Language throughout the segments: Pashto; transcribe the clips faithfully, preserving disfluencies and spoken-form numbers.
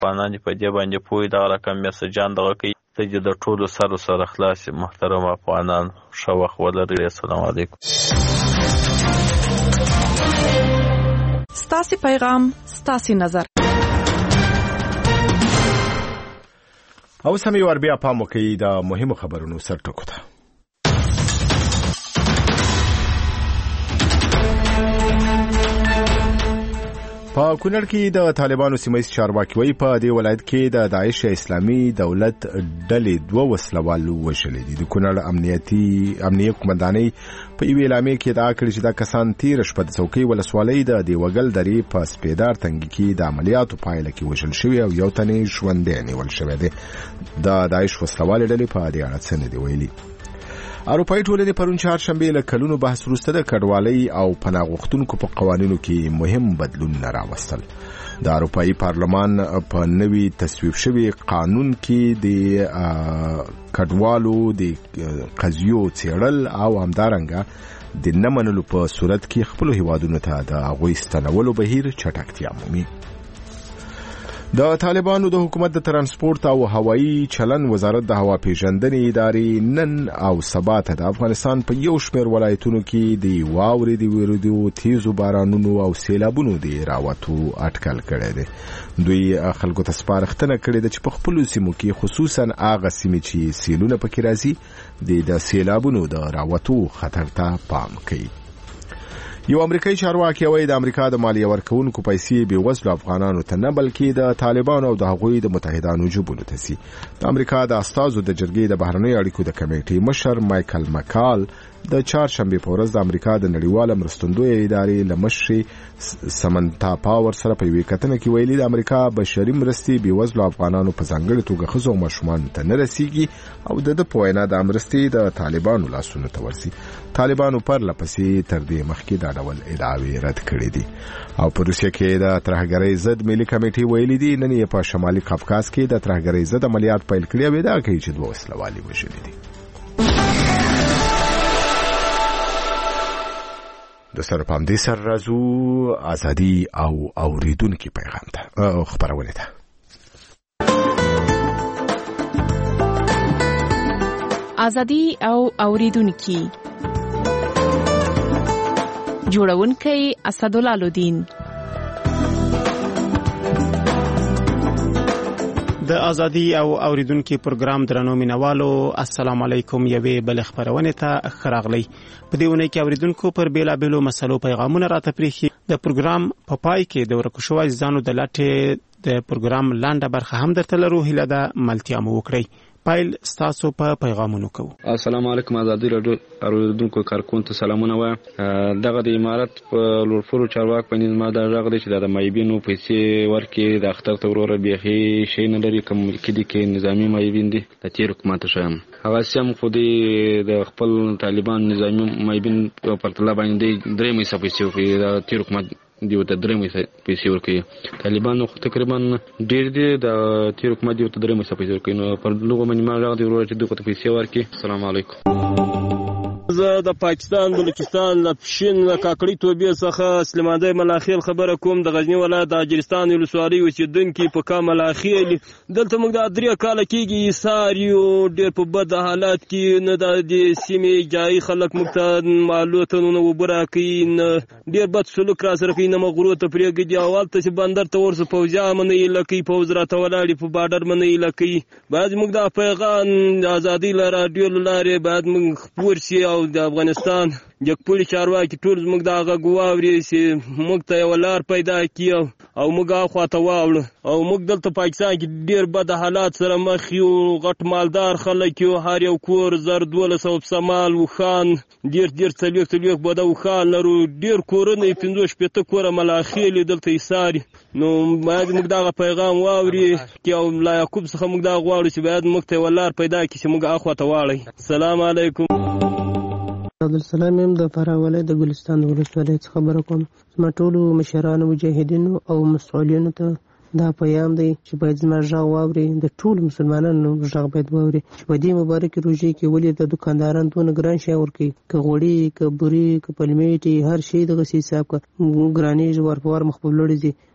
افغانان په دې باندې پوي دا رقم میسجان دغه کوي ته د ټولو سره سره خلاص محترم افغانان ښه وخت ولرئ. السلام علیکم. ستاسو پیغام ستاسو نظر. او سمې ور بیا پام وکړئ د مهمو خبرونو سرټکو ته. په کونړ کې د طالبانو سیمه چارواکي وایي په دې ولایت کې د داعش اسلامي دولت ډلې دوه وسلوال وشلې دي. د کونړ امنیتي امنیت قومندانۍ په یوې اعلامیه کې ادعا کړې چې دا کسان تیر شپه د څوکۍ ولسوالۍ د دیوګل درې په سپیدار تنګي کې د عملیاتو پایله کې وژل شوي او یو تن یې ژوندی نیول شوی دی. د داعش وسلوالې ډلې په دې اړه څه نه دي ویلي. اروپایي ټولنې پرون چهارشنبه له کلونو بحث وروسته د کډوالۍ او پناه غوښتونکو په قوانینو کې مهم بدلونونه راوستل. د اروپایي پارلمان په نوي تصویب شوي قانون کې د کډوالو د قضیو څېړل او همدارنګه د نه منلو په صورت کې خپلو هیوادونو ته د هغوی ستنولو بهیر چټکتیا مومي. د طالبانو د حکومت د ترانسپورت او هوایی چلن وزارت د هوا پیژندنې ادارې نن او سبا ته د افغانستان په یو شمېر ولایتونو کې د واورې د وریدو تیزو بارانونو او سیلابونو د راوتو اټکل کړی دی. دوی خلکو ته سپارښتنه کړې ده چې په خپلو سیمو کې خصوصا هغه سیمې چې سیلونه پکې راځي د سیلابونو د راوتو خطر ته پام کوي. یو امریکایي چارواکي وایي د امریکا د مالیه ورکوونکو پیسې بې وزلو افغانانو ته نه بلکې د طالبانو او د هغوی د متحدانو جیبونو ته ځي. د امریکا د استازو د جرګې د بهرنیو اړیکو د کمیټې مشر مایکل مکال د چهارشنبې په ورځ د امریکا د نړیواله مرستندویه ادارې له مشرې سمنتا پاور سره په یوې کتنه کې ویلي د امریکا بشري مرستې بې وزلو افغانانو په ځانګړې توګه ښځو او ماشومانو ته نه رسیږي او د ده په وینا د مرستې د طالبانو لاسونو ته ورځي. طالبانو پرله پسې تر دې مخکې دا ډول ادعاوې رد کړې دي. او په روسیه کې د ترهګرۍ ضد ملي کمیټې ویلي دي نن یې په شمالي قفقاز کې د ترهګرۍ ضد عملیات پیل کړي او ادعا کوي چې دوه وسلوالې وژلي دي. د سره پام دې سره راځو ازادي او اوریدونکو پیغام ته خبرونه ده. ازادي او اوریدونکو جوړونکي اسدالله لودین. د ازادي او اوریدونکو پروګرام درنو مینوالو السلام علیکم. یوې بل خبرونه ته خراغلی. په دې ونه کې اوریدونکو پر بیلا بیلو مسلو پیغامونه راته پریخي. د پروګرام په پای کې د ورکو شوی ځانو د لاټه د پروګرام لاندې برخه هم درته لرو. هیله ده ملتیا مو وکړئ. پایل ستاسو په پیغامونو کو. السلام علیکم ازادي رادیو اوریدونکو کارکون ته سلامونه وایم. دغه د امارات په لورفورو چارواک په نظام دا راغلی چې د مایبینو پیسې ورکې د اختر ته وروره بيخي شي نه لري کوم ملکی دي کې نظامی مایبین دي د تیر حکومت شوم هغه سم خو د خپل طالبان نظامی مایبین په پرتله باندې درې مې سپېڅو په د تیر حکومت دیو ته درې مې پیسې ورکړي. طالبانو تقریبا ډېر دي د تیر حکومت دیو ته درې مې پیسې ورکړي نو پر لوګو باندې ما راغلی ورور چې دغه پیسې ورکړي. السلام علیکم. زه د پاکستان بلوچستان له پښین له کاکړي توبې څخه سلیمانده ملاخیل خبره کوم. د غزنی ولایت د اجرستان ولسوالۍ اوسیدونکي په کا ملاخیل دلته موږ د درې کال کېږي ایثار یو ډېر په بد حالات کې نه د سیمې جای خلک موږ ته معلوماتونه وبره کوي نه ډېر بد سلوک را سره کوي نه مغرو ته پرېږدي او هلته چې بندر ته ورسو پوځیان منې لکوي پوځ راته ولاړي په بارډر منې لکوي. باید موږ د پیغام ازادي له راډیو له لارې باید موږ خپور شي او د افغانستان جګپوړي چارواکي ټول موږ د هغه ګواوري چې موږ ته یو لار پیدا کړي او موږ اخوا ته واوړو او موږ دلته پاکستان کې ډېر بد حالات سره مخ یو. غټ مالدار خلک یو هر یو کور زر دولس سوه سمال وخان ډېر ډېر څلوېښت څلوېښت بده وخان لرو. ډېر کورونه یې پنځه شپېته کوره ملاخیل دلته ایثار نو باید موږ دغه پیغام واوري او لا یعقوب څخه موږ دا غواړو چې باید موږ ته یو لار پیدا کړي چې موږ اخوا ته واړئ. السلام علیکم. عبدالسلام یم د فراه ولایت د ګلستان ولسوالۍ څخه خبره کوم. زما ټولو مشرانو مجاهدینو او مسؤلینو ته دا پیغام دی چې باید زما غږ واوري. د ټولو مسلمانانو غږ باید واوري چې په دې مبارکې روژې کې ولې د دکانداران دونه ګران شی ورکوي که غوړي که بوري که پلمېټې هر شی دغسې حساب که ګرانېږي ور په ور مخ په لوړې ځي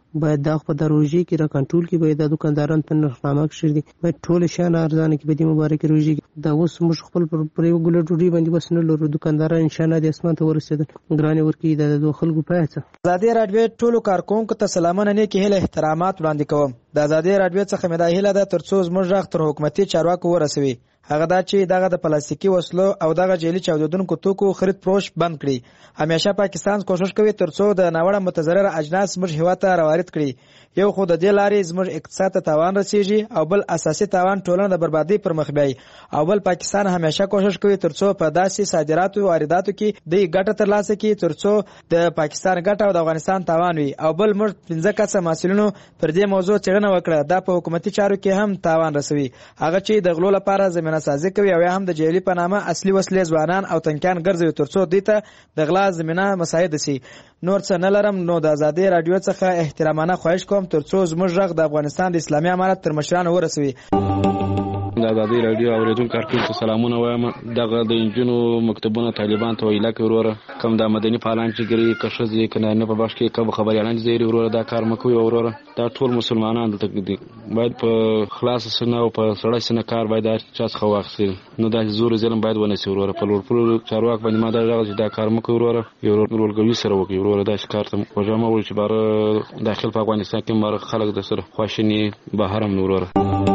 باید دا په دروژې کې را کنټرول کې باید د دکانداران په نرخنامه کې شي باید ټول شان ارزانه کې به د مبارک روزي دا اوس موږ خپل پر یو ګل ډوډۍ باندې بس نه لرو دکانداران ان شاء الله د اسمان ته ورسېدل ګرانې ورکی د دوه خلکو پاتې ازادي رادیو ټولو کارکونکو ته سلامونه نه کې هله احترامات وړاندې کوم د ازادي رادیو څخه مې دا هیله ده ترڅو زموږ غږ تر حکومتي چارواکو ورسوي هغه دا چې دغه د پلاستیکي وسلو او دغه جعلي چاودیدونکو توکو خرید فروش بند کړي. همیشه پاکستان کوشش کوي ترڅو د ناوړه متضرر اجناس زموږ هیواد ته راوارد کړي. یو خو د دې لارې زموږ اقتصاد ته تاوان رسیږي او بل اساسي تاوان ټولنه د بربادي پر مخ بیاي او بل پاکستان همیشه کوشش کوي ترڅو په داسې صادراتو او وارداتو کې د ګټه ترلاسه کړي ترڅو د پاکستان ګټه او د افغانستان تاوان وي او بل موږ پنځه کسه مسؤلینو پر دې موضوع څېړنه وکړه دا په حکومتي چارو کې هم تاوان رسوي هغه چې د غلو لپاره زمينه سازي کوي او هم د جعلي په نامه اصلي وسلې ځوانان او تنکیان ګرځوي ترڅو دوی ته د غلا زمينه مساعد شي. نور څه نه لرم نو د ازادي رادیو څخه احترامانه خواهش کوم ترڅو زموږ غږ د افغانستان د اسلامي امارت تر مشرانو ورسوي. د ازادي رادیو اوریدونکو کارکونکو سلامونه وایم. دغه د انجونو مکتبونو طالبان ته ویلا کوي وروره کوم د مدني فعالان چې ګری کښځي کنه نه په باش کې کوم خبري اعلان زیری وروره دا کار مکوي وروره دا ټول مسلمانان د تقدیر باید په خلاص سنه او په سړی سنه کار باید چا څخه واخلي نو دا زور ظلم باید ونه سی وروره په لور پر چارواک باندې ما دا راغلی دا کار مکوي وروره یو ورګوي سره وکي وروره دا کار ته وجامه ول چې بار داخل په افغانستان کې مر خلک د سره خواشني بهرم وروره.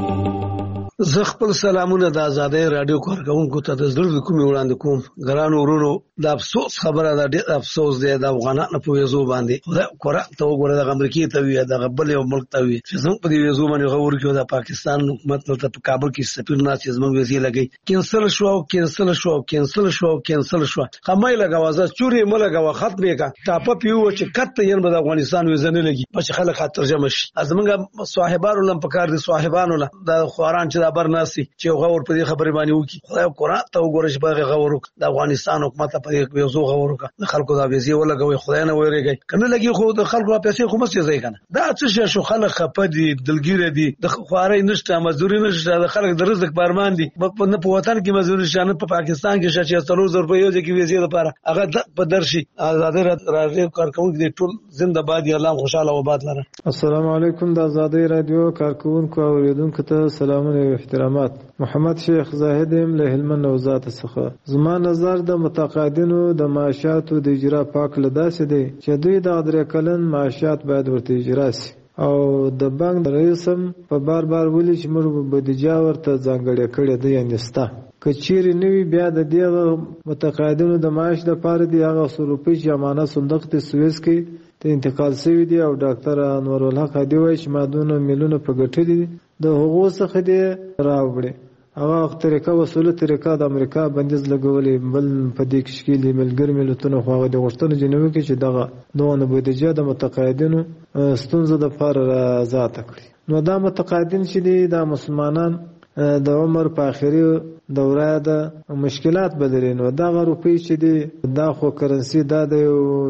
زه خپل سلامونه د ازادي رادیو کارکونکو ته د زړه کومې وړاندې کوم. ګرانو ورونو د افسوس خبره ده ډېر افسوس دی د افغانانو په ویزو باندې خدای قرآن ته وګوره د امریکا ته وی د غبل یو ملک ته وی چې زموږ په دې ویزو باندې غوړ کې د پاکستان حکومت ته په کابل کې سفیر نه چې زموږ ویزې لګي کینسل شو او کینسل شو او کینسل شو او کینسل شو خمای لګاوازه چوري مله غوا ختم کا ټاپه پیو چې کته یې د افغانستان ویزه نه لګي په خلک ترجمه شي زموږ صاحبانو لم په کار دي صاحبانو د خوران چې د برناسي چې غور په دې خبرې باندې وکي خدای قرآن ته وګوره چې باغ غور وک د افغانستان حکومت په دې ویزو غور وک د خلکو د ویزې ولګوي خدای نه ویریږي کنه لګي خو د خلکو پیسې خو مسته ځای کنه دا څه شو خلک خپدي دلګیره دي د خواري نشته مزدوري نشته د خلک د رزق پرمان دي په نه په وطن کې مزدوري شانه په پاکستان کې شې څلور زره روپیه د کې ویزې لپاره هغه په درشي آزادي رادیو کارکونکو دې ټول زنده باد یا الله خوشاله و باد لره. السلام علیکم د ازادي رادیو کارکونکو او اوریدونکو ته سلامونه او احترامات. محمد شیخ زاهد ام له هلمند وزارت څخه. زما نظر د متقاعدینو د معاشاتو د اجرا پاک لداسې دی چې دوی د درې کلن معاشات باید ورته اجرا شي او د بانک رئیسم په بار بار ولي چې موږ بودیجه ورته ځانګړې کړې ده یعنی ستا کچيري نوی بیا د دې متقاعدینو د معاش لپاره دی هغه سروپی چې امانت صندوق ته سويس کې ته انتقال شوی دی او ډاکټر انور الحق دی وایي چې مادونه میلیونه په ګټلي د حقوق څخه دی راوړي هغه طریقه وسوله طریقه د امریکا بندیز لګولې بل په دې کې شکل ملګر ملتونو خو هغه د غوښتنې جنوي کې چې دغه دوه بودیجه د متقاعدینو ستونزه د فار آزاد کړي. نو دا متقاعدین چې دي د مسلمانان د عمر په اخري دوره د مشکلات بدلین و دا غروپی چې دی دا خو کرنسی دا د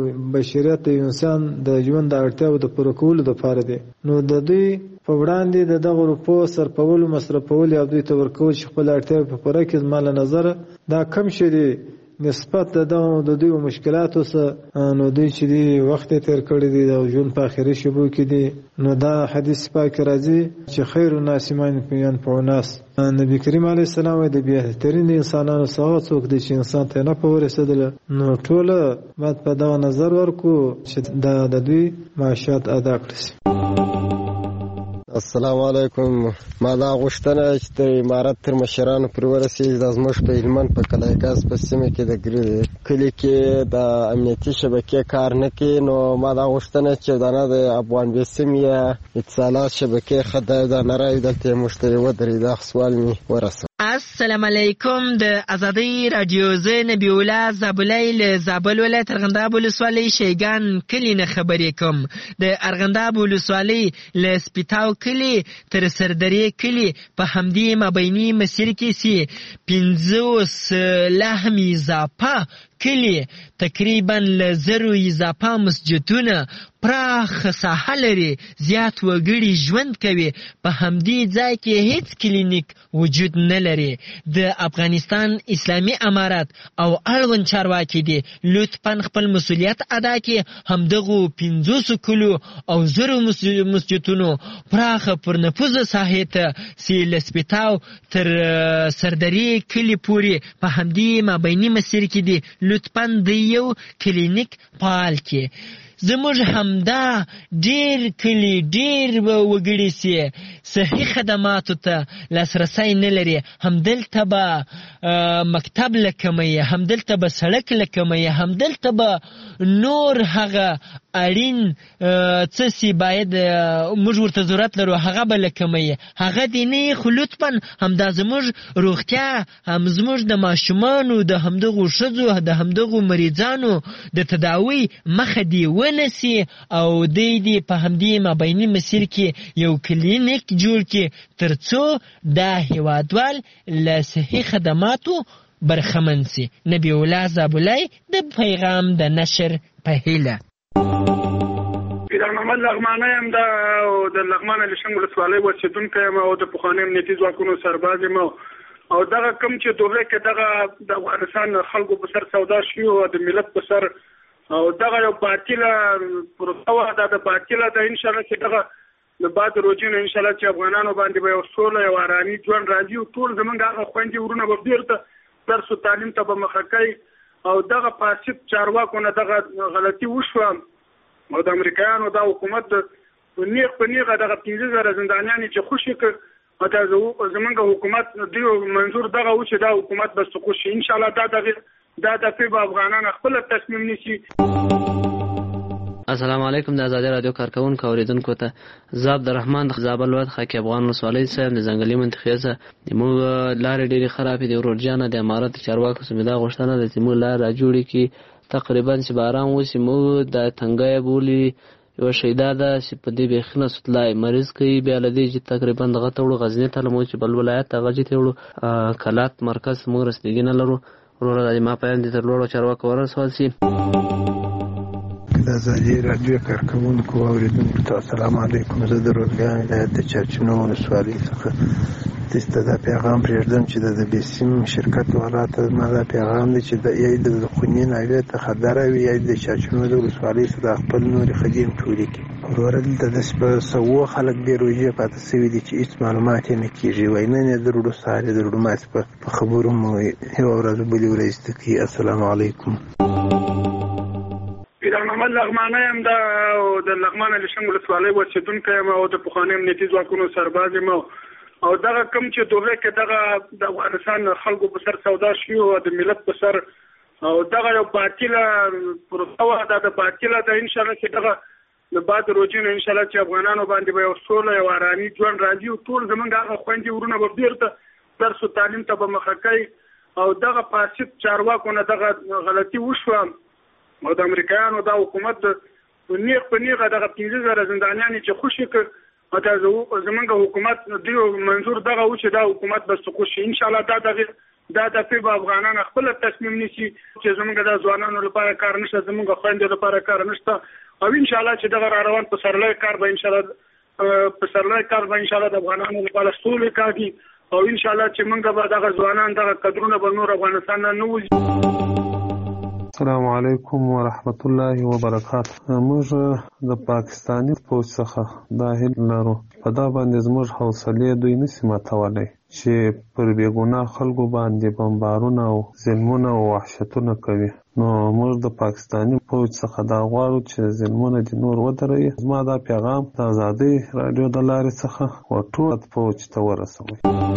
بشریت انسان د ژوند د اړتیاو د پوره کولو لپاره دی. نو د دوی په وړاندې د دغه روپو سرپولو مصرفول یا دوی ته ورکول چې خپل اړتیا په پوره کې مال نظر دا کم شي دی نسبت د دغه د دوی مشکلاتو سره. نو دوی چې دی وخت تیر کړی دی د ژوند په اخري شبو کې دی. نو دا حدیث پاک راځي چې خیر الناس من ينفع الناس. نبی کریم علیه السلام د بهترین انسانانو څخه څوک دی چې انسان ته نه په ورسېدل. نو ټول باید په دغه نظر ورکو چې د دوی معاشات ادا کړي. السلام علیکم. ما دا غوښتنه چې د امارت تر مشرانو پر ورسېږي د زموږ په هلمند په کلایګاز په سیمه کې د کلي کې د امنیتي شبکې کار نه کوي. نو ما دا غوښتنه چې دانه د افغان بیسیم یا اتصالات شبکې ښه د نری دلته مشتري ودرې دا سوال مې ورسوه. السلام علیکم د ازادي رادیو زه نبی الله زابلی له زابل ولایت ارغنداب ولسوالۍ شیګان کلی نه خبرې کوم. د ارغنداب ولسوالۍ له سپیتاو کلی تر سردرې کلی په همدې مابیني مسیر کې سي پنځوس لهم اضافه کلی تقریبا له زرو اضافه مسجدونه پراخ ساحه لري، زیات وګړي ژوند کوي، په همدې ځای کې هیڅ کلینیک وجود نه لري. د افغانستان اسلامي امارت او اړوند چارواکي دي لطفا خپل مسؤلیت ادا کړي، همدغو پنځوسو کلو او زرو مسجدونو پراخه پرنفوذه ساحې ته چې له سپیتاو تر سردري کلي پورې په همدې مابیني مسیر کې دي لطفا د یو کلینیک فعال کړي. زموږ همدا ډیر کلی ډیر وګړي سي صحي خدماتو ته لاسرسی نه لري، همدلته به مکتب لکمي، همدلته به سړک لکمي، همدلته به نور هغه اړین څه سي باید موږ ورته ضرورت لرو هغه به لکمي، هغه دی نه. خو لطفا همدا زموږ روغتیا، هم زموږ د ماشومانو د همدغو ښځو د همدغو مریضانو د تداوی مخه دی ونسي او دی دی په همدې مابیني مسیر کې یو کلینیک جوړ کړي تر څو دا هیوادوال له صحي خدماتو برخمن سي. نبی الله زابلای د پیغام د نشر په هیله. پیران محمد لغمانه یم د لغمان لشنګ ولسوالۍ اوسېدونکی یم او د پخواني امنیتي ځواکونو سرباز یم او دغه کوم چې دوره کې دغه د افغانستان خلکو په سر سودا شوي او د ملت په سر او دغه یو باطله پروسه وه، دا د باطله ده. انشاءالله چې دغه د بعد روجې نه انشاءالله چې افغانانو باندې به یو سوله یو ارامي ژوند راځي او ټول زمونږ هغه خویندې ورونه به بېرته درس و تعلیم ته به مخه کوي او دغه فاسد چارواکو نه دغه غلطي وشوه او د امریکایانو دا حکومت د نیغ په نیغه دغه پنځه زره زندانیانې چې خوشي کړ او دا زمونږ حکومت دوی منظور دغه و چې دا حکومت به سقوط شي. انشاءالله دا دغه دا د فیب افغانان خپل تصمیم نیسي. السلام علیکم. د آزادي رادیو کارکونکو اوریدونکو ته زاب د رحمان د زابل ولایت خاکی افغان ولسوالۍ صاحب د ځنګلي منطقې څخه موږ لارې ډېرې خرابې دي. ورور جانه د امارت چارواکو څخه دا غوښتنه ده چې موږ لار راجوړې کړي تقریبا چې باران وشي. موږ د تنګی بولي یو شیدا ده چې په دې بیخي نه سطلای مریض کوي بیا له دې چې تقریبا دغه ته وړو غزني ته لمو چې بل ولایت ته غجې ته وړو کلات مرکز موږ رسیدګي نه لرو. وروره د ما پیام دې تر لوړو چارواکو ورسول شي. د آزادي رادیو کارکونکو اوریدونکو ته السلام علیکم. زه د روزګان ولایت د چرچینو ولسوالۍ څخه دسته دا پیغام پرېږدم چې د بسیم شرکت والا ته زما دا پیغام دی چې یا د خونې ناوې ته خطره وي یا د چرچینو د ولسوالۍ څخه خپل نورې خدیم ټولې کړي. وروره دلته داسې په سوو خلک بې روژې پاتې سوي دي چې هېڅ معلومات یې نه کېږي. وایي نن یې د روډو سهار یې د روډو ماسې په خبرو مو یوه ورځ بلې ورځ ته کوي. السلام علیکم. پیران محمد لغمانه یم د لغمان لشنګ ولسوالۍ اوسېدونکی یم او د پخواني امنیتي ځواکونو سرباز یم او دغه کوم چې دوره کې دغه د افغانستان خلکو په سر سودا شوي او د ملت په سر او دغه یو باطله پروسه وه، دا د باطله ده. انشاءالله چې دغه د بعد روجې نه انشاءالله چې افغانانو باندې به یو سوله یو ارامي ژوند راځي او ټول زمونږ هغه خویندې ورونه به بېرته درس و تعلیم ته به مخه کوي او دغه فاسد چارواکو نه دغه غلطي وشوه او د امریکایانو دا حکومت د نیغ په نیغه دغه پنځه زره زندانیانې چې خوشي کړ او دا زمونږ حکومت دوی منظور دغه و چې دا حکومت به سقوط شي. انشاءالله دا دغه دا د فیب افغانان خپل تصمیم نیسي چې زمونږ د ځوانانو لپاره کار نشته، زمونږ خویندو لپاره کار نشته او انشاءالله چې دغه را روان په سرلوی کار به انشاءالله په سرلوی کار به انشاءالله د افغانانو لپاره سولې کاږي او انشاءالله چې موږ به دغه ځوانان دغه قدرونه به نور افغانستان نه نه وځي. السلام علیکم ورحمت الله وبرکاته. موږ د پاکستاني پوځ څخه دا هیله لرو په دا باندې زموږ حوصلې دوی نشي ماتولی چې پر بېګناه خلکو باندې بمبارونه او ظلمونه او وحشتونه کوي. نو موږ د پاکستاني پوځ څخه دا غواړو چې ظلمونه دې نور ودروي. زما دا پیغام د آزادۍ راډیو د لارې څخه ټول پوځ ته ورسوئ.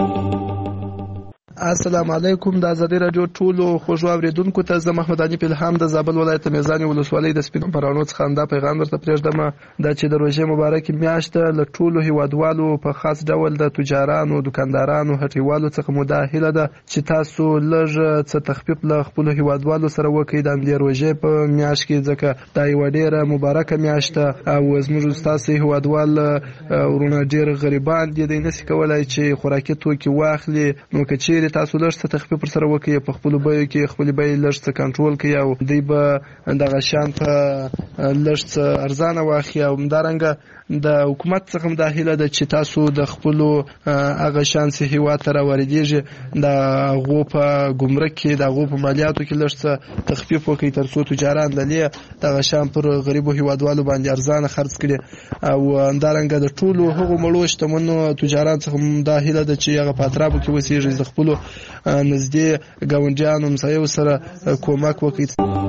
السلام علیکم. د آزادي رادیو ټولو خوږو اوریدونکو ته زه محمد علي الهام د زابل ولایت میزان ولسوالۍ د سپینو پرانو څخه دا پیغام درته پرېږدم دا چې د روژې مبارکې میاشت له ټولو هیوادوالو په خاص ډول د تجارانو، دکاندارانو، هټیوالو څخه مو دا هیله ده چې تاسو لږ څه تخفیف له خپلو هیوادوالو سره وکړئ د همدې روژې په میاشت کې، ځکه دا یوه ډېره مبارکه میاشت ده او زموږ ستاسو هیوادوال ورونه ډېر غریبان دي، دوی نشي کولی چې خوراکي توکي واخلي. نو که چیرې چیرې تاسو لږ څه تخفیف پر سره وکړئ په خپلو بیو کې خپلې بیې لږ څه کنټرول کړئ او دوی به دغه شیان په لږ څه ارزانه واخلي او همدارنګه د حکومت څخه هم دا هیله ده چې تاسو د خپلو هغه شیان چې هېواد ته راواردېږي د هغو په ګمرک کې د هغو په مالیاتو کې لږ څه تخفیف وکړئ تر څو تجاران دلې دغه شیان پر غریبو هېوادوالو باندې ارزانه خرڅ کړي او همدارنګه د ټولو هغو مړو شتمنو تجاران څخه هم دا هیله ده چې هغه په اطرافو کې اوسېږي د خپلو نږدې ګاونډیانو همسایو سره کومک وکړي.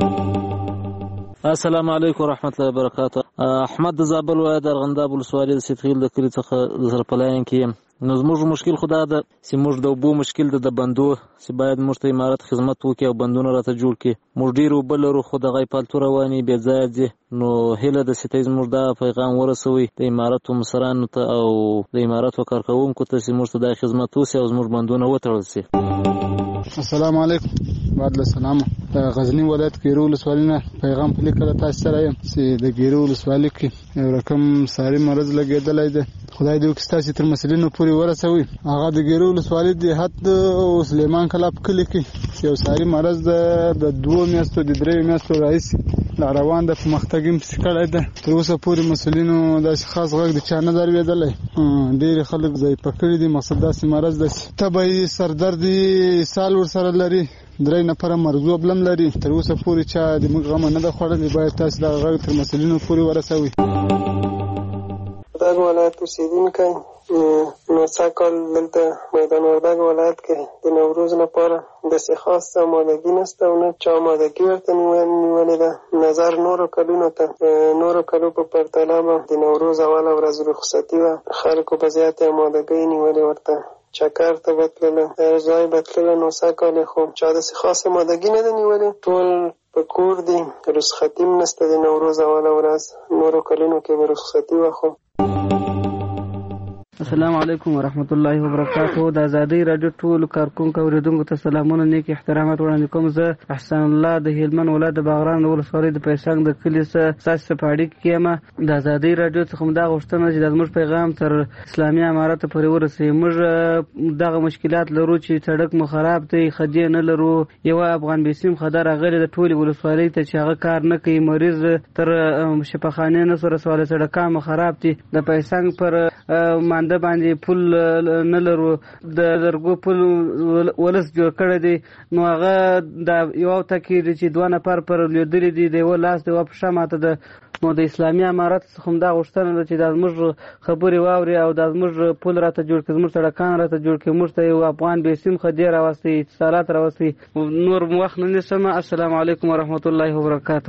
السلام علیکم ورحمت الله وبرکاته. احمد د زابل ولایت ارغنداب ولسوالۍ د سیدخیل د کلي څخه د سرپلاین کې یم. نو زموږ مشکل خو دا ده چې موږ د اوبو مشکل ده د بندو چې باید موږ ته امارت خدمت وکړي او بندونه راته جوړ کړي. موږ ډېر اوبه لرو خو دغه پالتو روانې بې ځایه ځي. نو هیله ده چې ته زموږ دا پیغام ورسوئ د امارتو مشرانو ته او د امارتو کارکوونکو ته چې موږ ته دا خدمت وشي او زموږ بندونه وتړل شي. السلام علیکم. بعد له سلامه غزنی ولایت ګیرو ولسوالۍ نه پیغام په لیکه تاسو سره یم چې د ګیرو ولسوالۍ کې یو رقم ساري مرض لګېدلی دی. خدای دې وکړي ستاسې تر مسلینو پورې ورسوي. هغه د ګیرو ولسوالۍ دیهات او سلیمان کلا په کلي کې یو ساري مرض د دوو میاشتو د دریو میاشتو راهیسې لا روان ده په مختګ یې پسې کړی ده. تر اوسه پورې مسلینو داسې خاص غږ د چا نه دی اورېدلی. ډېرې خلک ضعیفه کړي دي. مقصد داسې مرض ده چې تبه یې سردرد یې اسهال ورسره لري. درې نفره مرزوب لم لري. تر اوسه پورې چا د موږ غمه نه ده خوړلې. باید تاسې دغه غږ تر مسلینو پورې ورسوي. وردګ ولایت اوسېدونکی نو سږ کال دلته میدان وردګ ولایت کې د نوروز لپاره داسې خاص آمادګي نشته او نه چا آمادګي ورته نیولې ده. نظر نورو کلونو ته نورو کلو په پرتله به د نوروز اوله ورځ رخصتي وه. خلکو په زیاتې آمادګۍ نیولې ورته. چکر ته به تلله هر ځای به تلله. نو سږ کال خو چا داسې خاص آمادګي نه ده نیولې. ټول په کور دي. رخصتي هم نشته د نوروز اوله ورځ. نورو کلونو کې به رخصتي وه. خو السلام علیکم ورحمت الله وبرکاته. د ازادۍ راډیو ټولو کارکونکو اوریدونکو ته سلامونه نیک احترامات وړاندې کوم. زه احسان الله د هلمند ولایت د باغران ولسوالۍ د پیسنګ د کلي څخه ستاسو په اړیکه کې یم. د ازادۍ راډیو څخه هم دا غوښتنه چې زموږ پیغام تر اسلامي امارت پورې ورسوي. موږ دغه مشکلات لرو چې سړک مو خراب دی، خدي نه لرو. یو افغان بیسیم خدای راغلی د ټولې ولسوالۍ ته چې هغه کار نه کوي. مریض تر شفاخانې نه سره سوال سړکان مو خراب دي. د پیسنګ پر مانده باندې پل نه لرو. د لرګو پل ولس جوړ کړی دی. نو هغه د یو تکي دی چې دوه نفر پر لیدلې دي د یو لاس د یو پښه ماته ده. نو د اسلامي امارت څخه هم دا غوښتنه ده چې دا زموږ خبرې واوري او دا زموږ پل راته جوړ کړي، زموږ سړکان راته جوړ کړي. موږ ته یو افغان بیسیم خدي راوستي، اتصالات راوستي. نور وخت نه نیسم. السلام علیکم ورحمت الله وبرکاته.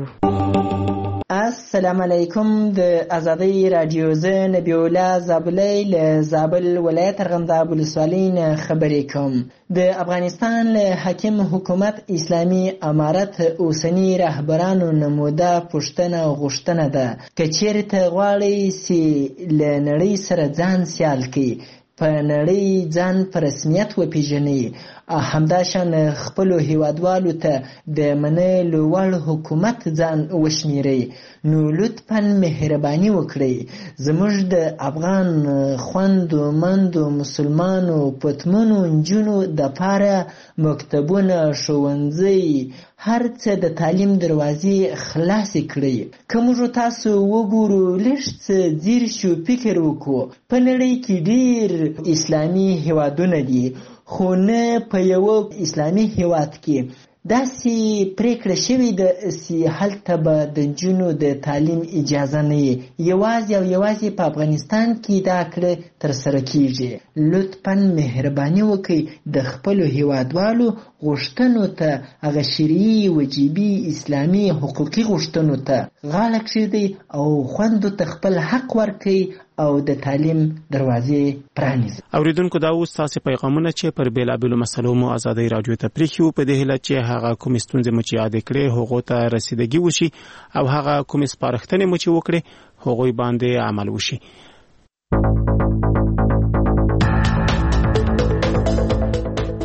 السلام علیکم. د ازادۍ راډیو زه نبی الله زابلی له زابل ولایت ارغنداب ولسوالۍ نه خبرې کوم. د افغانستان له حاکم حکومت اسلامي امارت اوسني رهبرانو نموده پوښتنه غوښتنه ده که چیرې ته غواړئ چې له نړۍ سره ځان سیال کړي، په نړۍ ځان په رسمیت وپیژنئ، همداشان خپلو هیوادوالو ته د منلو وړ حکومت ځان وشمیرئ، نو لطفا مهرباني وکړئ. زموږ د افغان خویندو مندو مسلمانو پتمنو نجونو دپاره مکتبونه، ښوونځي، هر څه د تعلیم دروازې خلاصې کړئ. که موږ تاسو وګورو لږ څه ځیر شو فکر وکړو. په نړۍ کې ډېر اسلامي هیوادونه دي، خو نه په یوه اسلامي هیواد کې داسې پریکړه شوې ده چې هلته به د نجونو د تعلیم اجازه نه وي. یوازې او یوازې په افغانستان کې دا کړه ترسره کیږي. لطفا مهرباني وکړئ د خپلو هیوادوالو غوښتنو ته، هغه شرعي وجیبي اسلامي حقوقي غوښتنو ته غاړه کښېږدئ او خویندو ته خپل حق ورکړئ او د تعلیم دروازې پرانیزي. اوریدونکو دا اوس تاسو پیغامونه چې پر بیلابیلو مسلو مو ازادۍ راډیو ته پریښیو په دې هیله چې هغه کوم ستونزې مو چې یاد کړې هغه ته رسیدګي وشي او هغه کوم سپارښتنې مو چې وکړي هغه باندې عمل وشي.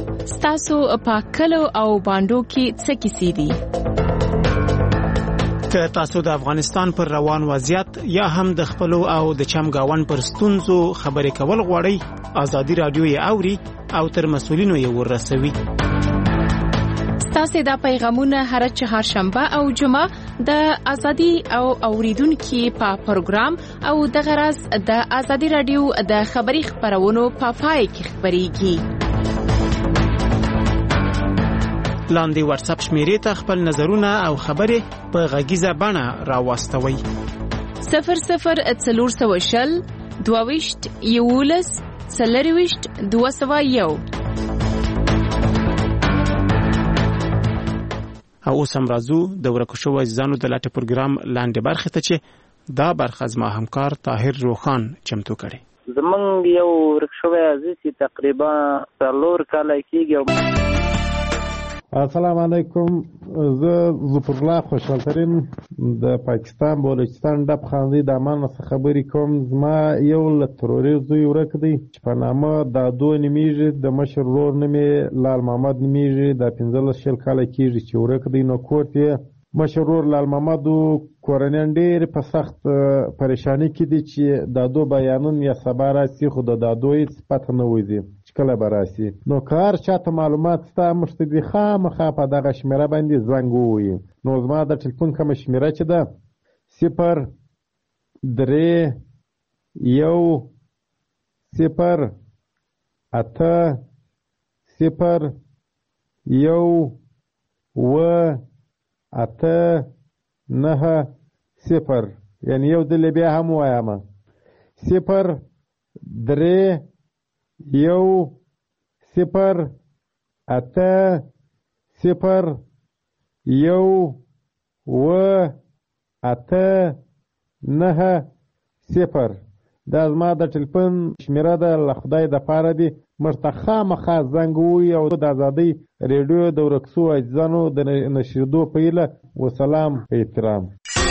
تاسو په کلو او باندو کې څه کیسې دي؟ که تاسو د افغانستان پر روان وضعیت یا هم د خپل او د چمګاون پر ستونزو خبرې کول غواړئ، ازادي رادیو یې اوري او تر مسؤلینو یې ورسوي. ستاسو د پیغامونه هر چهارشنبه او جمعه د ازادي او اوریدونکو په پروګرام او د غرض د ازادي رادیو د خبري خبرونو په پای کې خبريږي. لاندې واتس اپ شمیرې ته خپل نظرونه او خبرې په غږیزه بڼه راوستوئ. صفر صفر څلور سوه شل دوه ویشت یولس څلور ویشت دوه سوه یو. او اوس هم راځو د ورکو شوو ځانو د لاټه پروګرام لاندې برخه ته چې دا برخه زما همکار طاهر روخان چمتو کړي. زمونږ یو ورکو شوی عزیز تقریبا څلور کاله کېږي. السلام علیکم، زه ظفر الله خوشحالترین د پاکستان بلوچستان ډب خاندي د امان څخه خبرې کوم. زما یو له تروریست زوی ورک دی چې په نامه دادو نومیږي، د مشر ورور نوم یې لال محمد نومیږي. دا پنځلس شل کاله کېږي چې ورک دی. نو کور یې مشر ورور لال محمد کورنیان ډېر په سخت پریشانی کې دي چې دادو بیانون یا سبا راسي، خو د دادو هېڅ پته نه وځي چې کله به راسي. نو که هر چاته معلومات ستا موږ ته دي خامخا په دغه شمېره باندې زنګ ووهي. نو زما د ټلیفون کومه شمېره چې ده صفر درې یو صفر اته صفر یو اوه اته نهه صفر، یعنی یو دلې بیا هم وایم صفر درې یو صفر اته صفر یو اوه اته نهه صفر. دا زما د ټلیفون شمېره ده، له خدای دپاره دي موږ ته خامخا زنګ ووهي او د ازادۍ ریډیو د ورک شوو عزیزانو د نشریدو په هیله. وسلام په احترام.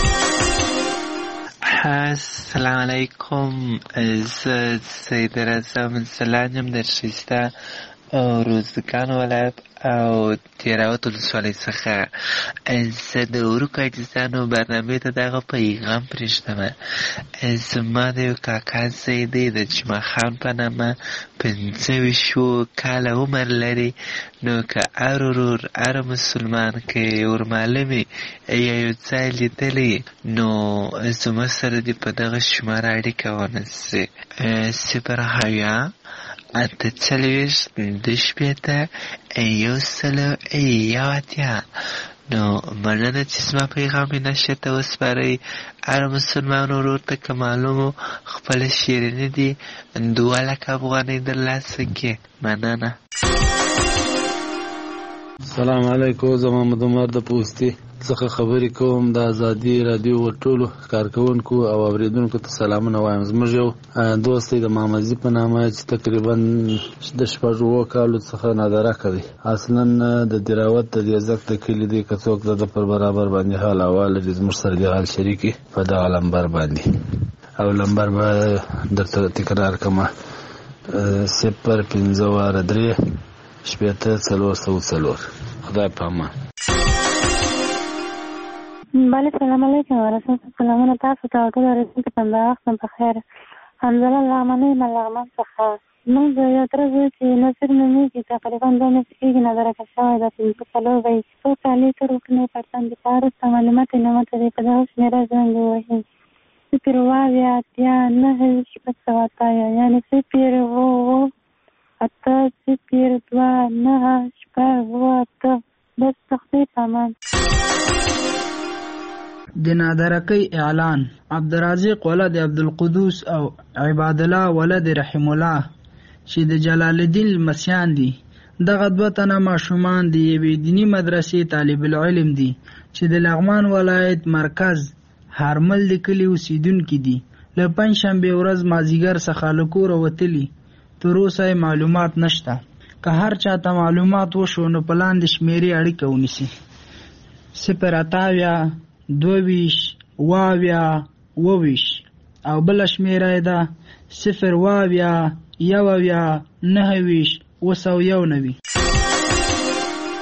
السلام علیکم، زه سید رضا سلام یم در ښایسته روزګان ولایت او تیراوت ولسوالۍ څخه. زه د ورکو عزیزانو برنامې ته دغه پیغام پرېږدم. زما د یو کاکا زوی دی د جمعه خان په نامه، پنځه ویشت کاله عمر لري. نو که هر ورور هر مسلمان که ورمعلم یا یو ځای لیدلی نو زما سره دې په دغه شماره اړیکه ونیسي. صفر هویا اته څلوېښت دوه شپېته یو سلو یو اتیا. نو مننه چې زما پیغام یې نشر ته وسپارئ. هر مسلمان ورور ته که معلوم خپله شیریني دي دوه لکه افغانۍ درلاسه کړي. مننه. السلام علیکم، زه محمد عمر د پوستي څخه خبرې کوم. د ازادي رادیو ټولو کارکونکو او اوریدونکو ته سلامونه وایم. زموږ یو دوست دی د محمدزي په نامه چې تقریبا د شپږ اووه کالو څخه نادرکه دی. اصلا د دراوت د دیزک د کلي دی. که څوک د پر برابر باندې حال احوال لري زموږ سره د حال شریکي په دغه لمبر باندې، او لمبر به درته تکرار کړم صفر پنځه واره درې شپېته څلور سوه څلور. خدای په امان. بله، سلام علیکم ورحمت سلامونه تاسو ته او ټول اورېدونکو ته. د وخت په خیر. حمزله لغمنۍ له لغمان څخه. موږ د یو تره زوی چې نصیر نومېږي تقریبا دوه میاشتې کېږي نادرکه شوی ده. پنځه څلور به یې څو کالې تر وکنۍ پرتن د په وروسته معلومات یې نه ماته دی. په دغه شمېره زنګ ووهي صفر اووه اویا اتیا نهه شپږ سوه اتیا، یعنې صفر اووه اووه اته صفر دوه نهه شپږ اووه اته. بس تختې په امان. د نادرکۍ اعلان. عبدالرازق ولد عبدالقدوس او عباد الله ولد رحم الله چې د جلال الدین لمسیان دي. دغه دوه تنه ماشومان د یوې دیني مدرسې طالب العلم دي چې د لغمان ولایت مرکز هرمل د کلي اوسیدونکي دي. له پنجشنبې ورځ مازدیګر څخه له کوره وتلي، تر اوسه معلومات نشته. که هر چاته معلومات وشو نو په لاندې شمېرې اړیکه ونیسي: صفر اته اویا دوه ویشت اوه اویا اوه ویشت، او بله شمېره یې ده صفر اوه اویا یو اویا نهه ویشت اوه سوه یو نوي.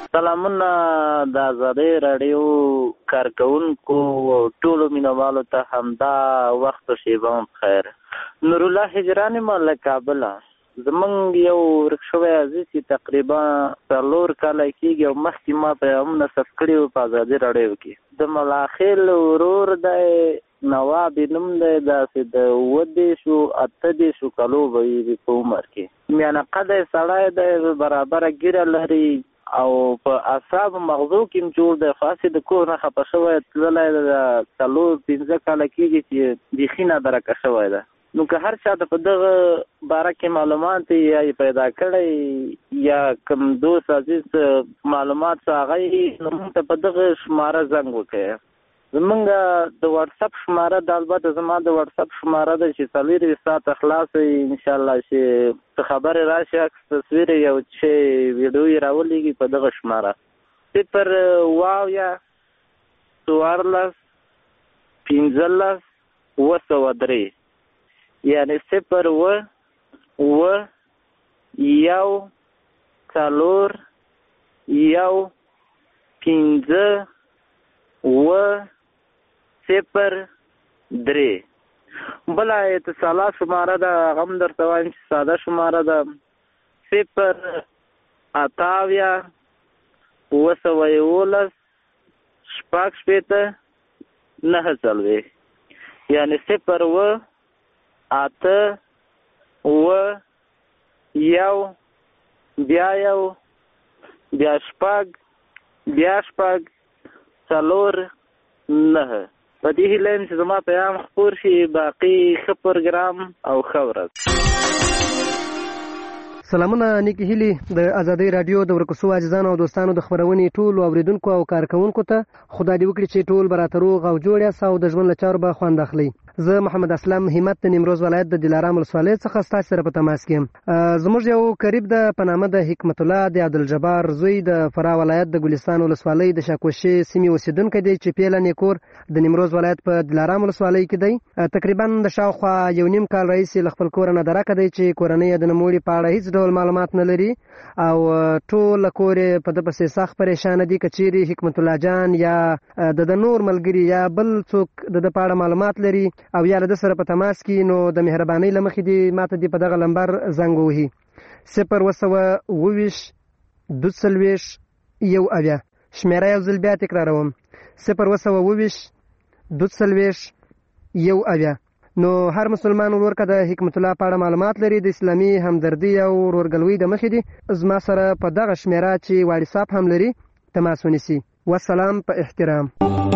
سلامونه د آزادۍ راډیو کارکونکو او ټولو مینوالو ته همدا وخت شیبه خیر. نور الله هجرانی ما له کابله. زمونږ یو ورک شوی عزیز چې تقریبا څلور کاله کېږي او مخکې ما پیغامونه ثبت کړي وو په آزادۍ راډیو کې. د ملاخیل ورور دی نواب نوم دی، داسې د اووه دېرشو اته دېرشو کالو به وي په عمر کې. میانه قده سړی دی، برابره ږیره لري او په اعصابو مغزو کې هم جوړ دی. خاصې د کور نه خفه شوی تللی د څلور پنځه کاله کېږي چې بیخي نادرکه شوی ده. نو که هر چا ته په دغه باره کې معلومات یا یې پیدا کړی یا کوم دوست عزیز معلومات څه هغه یې نو موږ ته په دغه شماره زنګ وکړئ. زمونږ د واتساپ شماره د البته زما د واتساپ شماره ده چې څلورویشت ساعته خلاصه وي انشاءالله چې څه خبرې راشي عکس تصویر یو چې ویډیو یې راولېږي په دغه شماره صفر اویا څوارلس پنځلس اوه سوه درې یعنی صفر اوه اوه یو څلور یو پنځه اوه صفر درې. بله اتصالات شماره ده هغه هم درته وایم چې ساده شماره ده صفر اته اویا اوه سوه یولس شپږ شپېته نهه څلوېښت یعنې صفر اوه اته اوه یو بیا یو بیا شپږ بیا شپږ څلور نهه. په دې هیله یم چې زما پیغام خپور شي. باقي ښه پروګرام او ښه ورځ. سلامونه نیکی هیلی د آزادۍ راډیو د ورکوسو عزیزانو او دوستانو د خبرونې ټولو اوریدونکو او کارکونکو ته خدای دې وکړي چې ټول به راته روغ او جوړ یاست او د ژوند له چارو به خوند اخلئ. زه محمد اسلم همت د نیمروز ولایت د دلارام ولسوالۍ څخه ستاسو سره په تماس کې یم. زموږ یو قریب د په نامه د حکمت الله د عبدالجبار زوی د فراه ولایت د ګلستان ولسوالۍ د شاکوشي سیمې اوسیدونکی دی چې پیله نیکور د نیمروز ولایت په دلارام ولسوالۍ کې دی. تقریبا د شاوخوا یو نیم کال راهیسې له خپل کوره نه درکه دی چې کورنۍ یې د نوموړي په اړه هیڅ ډول معلومات نه لري او ټول کور یې په ده پسې سخت پریشانه دي. که چیرې حکمت الله جان یا د د نور ملګري یا بل څوک د ده په اړه معلومات لري او یا له ده سره په تماس کې نو د مهربانۍ له مخې دې ما ته دې په دغه لمبر زنګ ووهي صفر اوه سوه اوه ویشت دوه څلوېښت یو اویا. شمېره یو ځل بیا تکراروم صفر اوه سوه اوه ویشت دوه څلوېښت یو اویا. نو هر مسلمان ورور که د حکمت الله په اړه معلومات لري د اسلامي همدردي او ورورګلوۍ د مخې دي زما سره په دغه شمېره چې واټساپ هم لري تماس ونیسي. والسلام په احترام.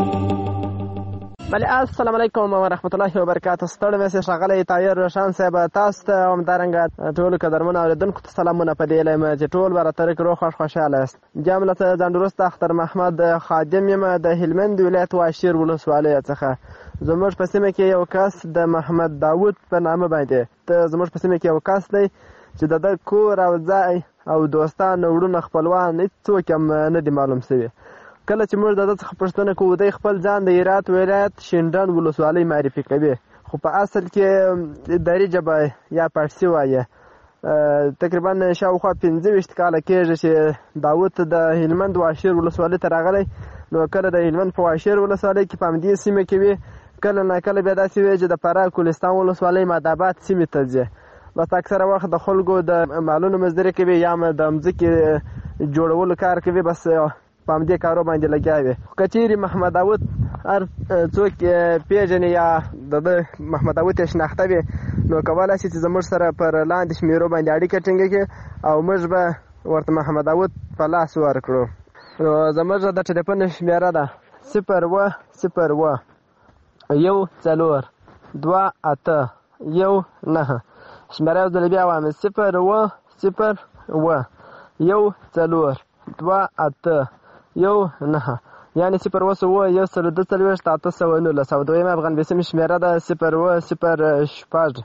بله السلام علیکم و رحمت الله و برکاته. ستړی مې سې ښاغلی طاهر روشن صاحب تاسو ته همدارنګه ټولو قدرمنو اورېدونکو ته سلامونه په دې لایم چې ټول به راته روغ خوښ خوشحاله یاست. جملة ځانډوروست اختر محمد خادم یم د هلمند ولایت واشیر ولسوالۍ څخه. زموږ په سیمه کې یو کس د محمد داود په نامه باندې زموږ په سیمه کې یو کس دی چې د ده کور او ځای او دوستان وروڼه خپلوان هېڅوک هم نه دي معلوم شوي. کله چې موږ د ده څخه پوښتنه کوو دی خپل ځان د هرات ولایت شینډن ولسوالۍ معرفي کوي خو په اصل کې دري ژبه یا پارسي وایي. تقریبا شاوخوا پنځه ویشت کاله کېږي چې داود د هلمند واشیر ولسوالۍ ته راغلی. نو کله د هلمند په واشیر ولسوالۍ کې په همدې سیمه کې وي کله نه کله بیا داسې وي چې د فراه ګلستان ولسوالۍ ماداباد سیمې ته ځي. بس اکثره وخت د خلکو د مالونو مزدوري کوي یا د مځکې جوړولو کار کوي بس په همدې کارو باندې لګیا وي. که چیرې محمد داود هر څوک پیژني یا د ده محمد داود یې شناخته وي نو کولی شي چې زموږ سره پر لاندې شمېرو باندې اړیکه ټینګه کړي او موږ به ورته محمد داود په لاس ورکړو. نو زموږ د ټلیفون شمېره ده صفر اوه صفر اوه یو څلور دوه اته یو نهه. شمېره یو ځل بیا وایم صفر اوه صفر اوه یو څلور دوه اته یو نهه یعنې صفر اوه سوه یو سل دوه څلوېښت اته سوه نولس او دویمه افغان بیسیمې شمېره ده صفر اوه صفر شپږ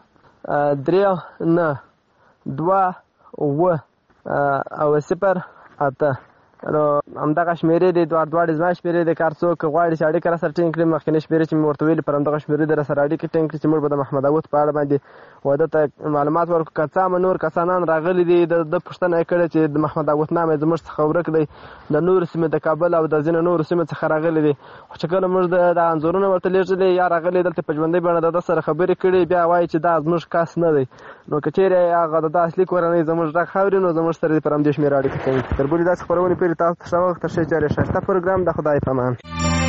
درې نه دوه اوه او صفر اته نو همدغه شمیرې دي دوه دوه زما شمیرې د کار څوک غواړي چې اړیکه را سره ټینګ کړي مخکې شمیرې چې ورته ویلي پر همدغه شمیرې در سره اړیکه ټینګ کړي چې موږ به د محمد داود په اړه باندې واده ته معلومات ورکړو که څه نور کسانان راغلي دي د پوښتنه یې کړې چې د محمد داود نام یې زموږ څخه ورک دی د نورو سیمې د کابل او د ځینو نورو سیمې څخه راغلي دي خو چې کله موږ د انځورونه ورته لیږلي یا راغلي دلته په ژوندۍ بڼه د ده سره خبرې کړي بیا وایي چې دا زموږ کس نه دی نو که چیرې هغه د ده اصلي کورنۍ زموږ غږ اوري نو زموږ سره دې پر همدې شمېره اړیکه ټینګ کړي تر بلې داسې خپرونې پورې تاسو ته ښه وخت تر ښې چارې ښایسته پروګرام د خدای په امان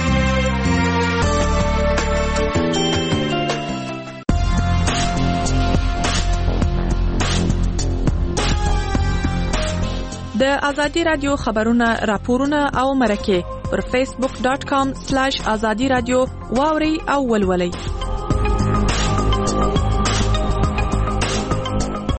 د ازادي رادیو خبرونه راپورونه او مرکه پر فیسبوک ډاٹ کام سلاش ازادي رادیو واوري او ولولئ.